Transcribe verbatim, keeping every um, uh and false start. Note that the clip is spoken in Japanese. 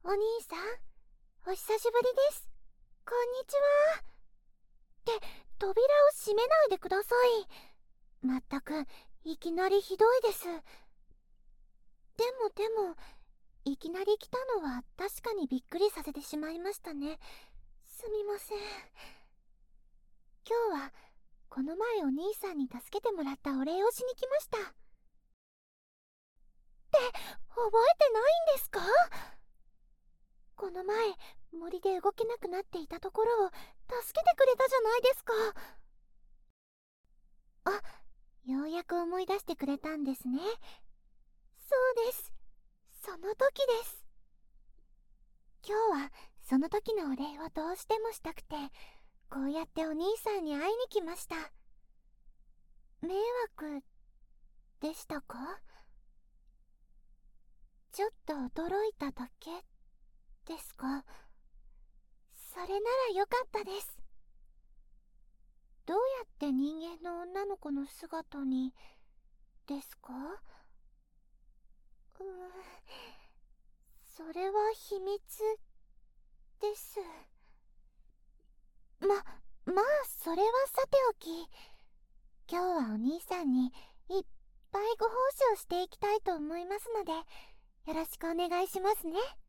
お兄さん、お久しぶりです。こんにちは。って、扉を閉めないでください。まったく、いきなりひどいです。でもでも、いきなり来たのは確かにびっくりさせてしまいましたね。すみません。今日は、この前お兄さんに助けてもらったお礼をしに来ました。って、覚えてないんですか？この前、森で動けなくなっていたところを助けてくれたじゃないですか。あ、ようやく思い出してくれたんですね。そうです。その時です。今日はその時のお礼をどうしてもしたくて、こうやってお兄さんに会いに来ました。迷惑でしたか？ちょっと驚いただけですか？それならよかったです。どうやって人間の女の子の姿にですか？うーん、それは秘密です。ま、まあそれはさておき、今日はお兄さんにいっぱいご奉仕をしていきたいと思いますので、よろしくお願いしますね。